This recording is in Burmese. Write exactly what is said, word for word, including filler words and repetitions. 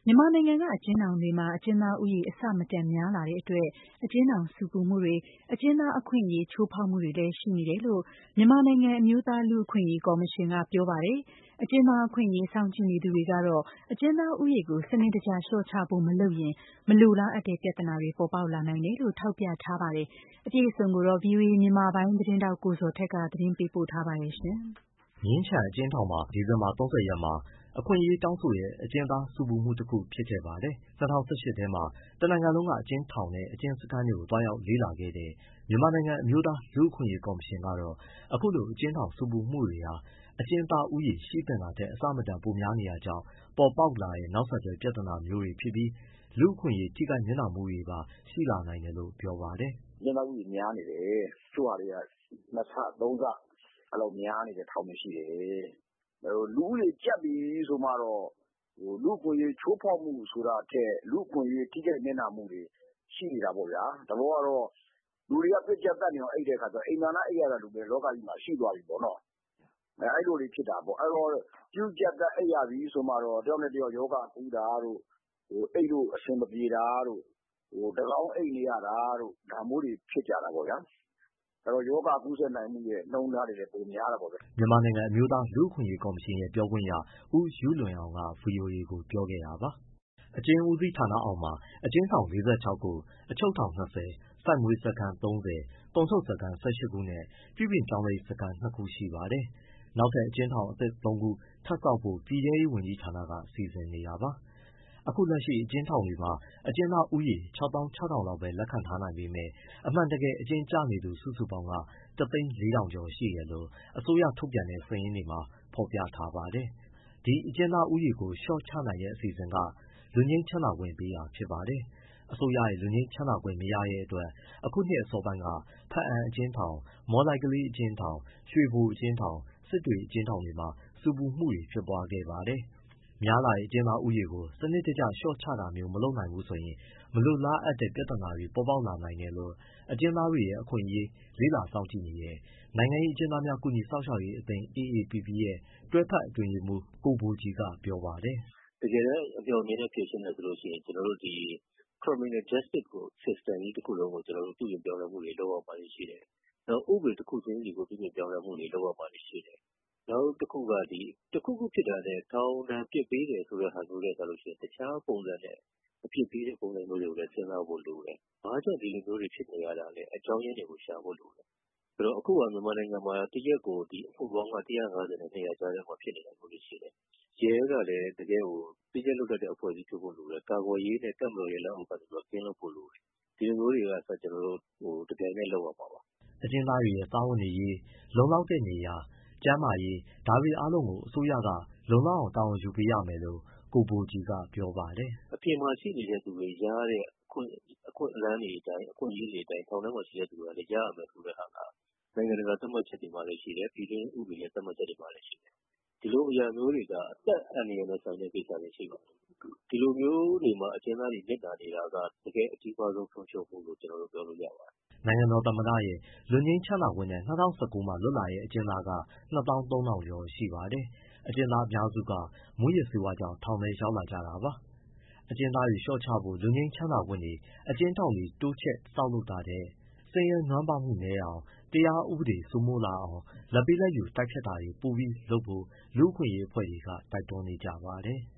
မြန်မာနိုင်ငံကအကျဉ်းထောင်တွေမှာအကျဉ်းသားဦးရေအဆမတန်များလာတဲ့အတွက်အကျဉ်းထောင်ဆူပူမှုတွေအကျဉ်းသားအခွင့်အရေးချိုးဖောက်မှုတွေလည်းရှိနေတယ်လို့မြန်မာနိုင်ငံအမျိုးသားလူ့အခွင့်အရေးကော်မရှင်ကပြောပါတယ်။အကျဉ်းသားအခွင့်အရေးစောင့်ကြည့်နေသူတွေကတော့အကျဉ်းသားဦးရေကိုစနစ်တကျလျှော့ချဖို့မလုပ်ရင်မလိုလားအပ်တဲ့ပြဿနာတွေပေါ်ပေါက်လာနိုင်တယ်လို့ထောက်ပြထားပါတယ်။အပြည့်အစုံကိုတော့ ဗွီအိုအေမြန်မာပိုင်းသတင်းထောက်ကိုဇော်ထက်ကသတင်းပေးပို့ထားပါတယ်ရှင်။မြင်းခြံအကျဉ်းထောင်မှာဒီဇင်ဘာ၃၀ရက်မှာအခွင့်အရေးတောင်းဆိုတဲ့အကျဉ်းသားဆူပူမှုတစ်ခုဖြစ်ခဲ့ပါတယ်။၂၀၁၈ထဲမှာတနိုင်ငံလုံးကအကျဉ်းထောင်နဲ့အကျဉ်းစခန်းတွေကိုသွားရောက်လေ့လာခဲ့တဲ့မြန်မာနိုင်ငံအမျိုးသားလူ့အခွင့်အရေးကော်မရှင်ကတော့အခုလိုအကျဉ်းထောင်ဆူပူမှုတွေဟာအကျဉ်းသားဦးရေရှိသင့်တာထက်အဆမတန်ပိုများနေတာကြောင့်ပေါ်ပေါက်လာတဲ့နောက်ဆက်တွဲပြဿနာမျိုးတွေဖြစ်ပြီးလူ့အခွင့်အရေးထိခိုက်နစ်နာမှုတွေပါရှိလာနိုင်တယ်လို့ပြောပါတယ်။အကျဉ်းသားဦးရေများနေတယ်။တချို့ဟာတွေကနှစ်ဆသုံးဆအဲ့လိုများနေတဲ့ထောင်တွေရှိတယ်။လူဦးရေကြပ်ပြီဆိုမှတော့လူ့အခွင့်အရေးချိုးဖောက်မှုဆိုတာထက်လူ့အခွင့်အရေးထိခိုက်နစ်နာမှုတွေရှိနေတာပေါ့ဗျာ။သဘောကတော့လူတွေကပြစ်ကြပ်တတ်နေအောင်အိပ်တဲ့အခါကျတော့အိမ်သာအိပ်ရတဲ့လူတွေလောကကြီးမှာရှိသွားပြီပေါ့နော်။အဲအဲ့လိုတွေဖြစ်တာပေါ့။အဲ့တော့ပြုကြပ်တတ်အိပ်ရပြီဆိုမှတော့တယောက်နဲ့တယောက်ယောဂကူးတာတို့အိပ်လို့အဆင်မပြေတာတို့တကောင်းအိပ်နေရတာတို့ဒါမျိုးတွေဖြစ်ကြတာပေါ့ဗျာ။အဲ့တော့ယောဂကူးစက်နိုင်မှုရဲ့နှုန်းထားတွေလည်းပိုများတာပေါ့ဗျ။မြန်မာနိုင်ငံအမျိုးသားလူ့အခွင့်အရေးကော်မရှင်ရဲ့ပြောခွင့်ရဦးယုလွင်အောင်ကဗွီအိုအေကိုပြောခဲ့တာပါ။အကျဉ်းဦးစီးဌာနအောက်မှာအကျဉ်းထောင်၄၆ခု၊ အချုပ်ထောင်၂၀၊ စိုက်မွေးစခန်း၃၀၊ ကုန်ထုတ်စခန်း၁၈ခုနဲ့ပြုပြင်ပြောင်းလဲရေးစခန်း၂ခုရှိပါတယ်။နောက်ထပ်အကျဉ်းထောင်အသစ်သုံးခုထပ်ဆောက်ဖို့ပြည်ထဲရေးဝန်ကြီးဌာနကစီစဉ်နေတာပါ။အခုလက်ရှိအကျဉ်းထောင်တွေမှာအကျဉ်းသားဦးရေခြောက်သောင်းခြောက်ထောင်လောက်ပဲလက်ခံထားနိုင်ပေမဲ့အမှန်တကယ်အကျဉ်းကျနေသူစုစုပေါင်းကတသိန်းလေးထောင်ကျော်ရှိတယ်လို့အစိုးရထုတ်ပြန်တဲ့စာရင်းတွေမှာဖော်ပြထားပါတယ်။ဒီအကျဉ်းသားဦးရေကိုလျှော့ချနိုင်တဲ့အစီအစဉ်ကလွတ်ငြိမ်းချမ်းသာခွင့်ပေးတာဖြစ်ပါတယ်။အစိုးရရဲ့လွတ်ငြိမ်းချမ်းသာခွင့်မရတဲ့အတွက်အခုနှစ်အစောပိုင်းကဘားအံ့အကျဉ်းထောင်၊ မော်လိုက် ကလေးအကျဉ်းထောင်၊ ရွှေဘိုအကျဉ်းထောင်၊ စစ်တွေအကျဉ်းထောင်တွေမှာဆူပူမှုတွေဖြစ်ပွားခဲ့ပါတယ်။ များလာတဲ့အကျဉ်းသားဦးရေကိုစနစ်တကျလျှော့ချတာမျိုးမလုပ်နိုင်ဘူးဆိုရင်မလိုလားအပ်တဲ့ပြဿနာတွေပေါ်ပေါက်လာနိုင်တယ်လို့အကျဉ်းသားတွေရဲ့အခွင့်အရေးလေ့လာစောင့်ကြည့်နေတဲ့နိုင်ငံရေးအကျဉ်းသားများကူညီစောင့်ရှောက်ရေးအသင်း အေအေပီပီရဲ့တွဲဖက်အတွင်းရေးမှူးကိုဘိုကြည်ကပြောပါတယ်။တကယ်တမ်းအမျှော်အမြင်နဲ့ဖြေရှင်းမယ်ဆိုလို့ရှိရင်ကျွန်တော်တို့ဒီ criminal justice ကို system ကြီးတစ်ခုလုံးကိုကျွန်တော်တို့ပြုပြင်ပြောင်းလဲမှုတွေလုပ်ရမှာရှိတယ်။နောက်ဥပဒေတစ်ခုချင်းစီကိုပြုပြင်ပြောင်းလဲမှုတွေလုပ်ရမှာရှိတယ်။နောက်တစ်ခုကဒီတစ်ခုခုဖြစ်တာနဲ့ထောင်ဒဏ်ပြစ်ပေးတယ်ဆိုတဲ့ဟာမျိုးနဲ့ဆိုလို့ရှိရင်တခြားပုံစံနဲ့အပြစ်ပေးတဲ့ပုံစံမျိုးတွေကိုလည်းစဉ်းစားဖို့လိုတယ်။ဘာကြောင့်ဒီလိုမျိုးတွေဖြစ်နေရတာလဲအကြောင်းရင်းတွေကိုရှာဖို့လိုတယ်။ဆိုတော့အခုကမြန်မာနိုင်ငံမှာတရက်ကိုဒီအမှုပေါင်းကတစ်ရာ့ငါးဆယ်နဲ့နှစ်ရာကြားထဲမှာဖြစ်နေတာမျိုးတွေရှိတယ်။ရဲကလည်းတကယ်ကိုပြည့်ကျက်လွတ်တဲ့အဖွဲ့အစည်းဖြစ်ဖို့လိုတယ်။ကာကွယ်ရေးနဲ့တပ်မတော်ရဲ့လက်အောက်ကနေပြီးတော့ကင်းလွတ်ဖို့လိုတယ်။ဒီလိုမျိုးတွေကဆက်ကျွန်တော်တို့ဟိုတပြိုင်နက်လုပ်ရမှာပါ။အကျဉ်းသားတွေရဲ့စားဝတ်နေရေး၊လုံလောက်တဲ့နေရာ၊ကျန်းမာရေးဒါတွေအားလုံးကိုအစိုးရကလုံလောက်အောင်တာဝန်ယူပေးရမယ်လို့ကိုဘိုကြည်ကပြောပါတယ်။အပြင်မှာရှိနေတဲ့သူတွေရတဲ့အခွင့်အခွင့်အလမ်းတွေအတိုင်းအခွင့်အရေးတွေအတိုင်းထောင်ထဲမှာရှိတဲ့သူတွေကလည်းရရမယ်ဆိုတဲ့ဟာကနိုင်ငံတကာသတ်မှတ်ချက်တွေမှာလည်းရှိတယ်ပြည်တွင်းဥပဒေရဲ့သတ်မှတ်ချက်တွေမှာလည်းရှိတယ်။ဒီလိုအရာမျိုးတွေကအသက်အန္တရာယ်နဲ့ဆိုင်တဲ့ကိစ္စတွေရှိပါတယ်။ဒီလိုမျိုးတွေမှာအကျဉ်းသားတွေနစ်နာနေတာကတကယ်အကြီးမားဆုံးဆုံးရှုံးမှုလို့ကျွန်တော်တို့ပြောလို့ရပါတယ်။နိုင်ငံတော်သမ္မတရဲ့လွတ်ငြိမ်းချမ်းသာခွင့်နဲ့၂၀၁၉မှာလွတ်လာတဲ့အကျဉ်းသားကနှစ်သောင်းသုံးထောင်ကျော်ရှိပါတယ်။အကျဉ်းသားအများစုကမူးယစ်ဆေးဝါးကြောင့်ထောင်ထဲရောက်လာကြတာပါ။အကျဉ်းသားတွေလျှော့ချဖို့လွတ်ငြိမ်းချမ်းသာခွင့်တွေအကျဉ်းထောင်တွေတိုးချဲ့ဆောက်လုပ်တာထက်ဆင်းရဲနွမ်းပါးမှုနည်းအောင်တရားဥပဒေစိုးမိုးလာအောင်လာဘ်ပေးလာဘ်ယူတိုက်ဖျက်တာတွေပိုပြီးလုပ်ဖို့လူ့အခွင့်အရေးအဖွဲ့တွေကတိုက်တွန်းနေကြပါတယ်။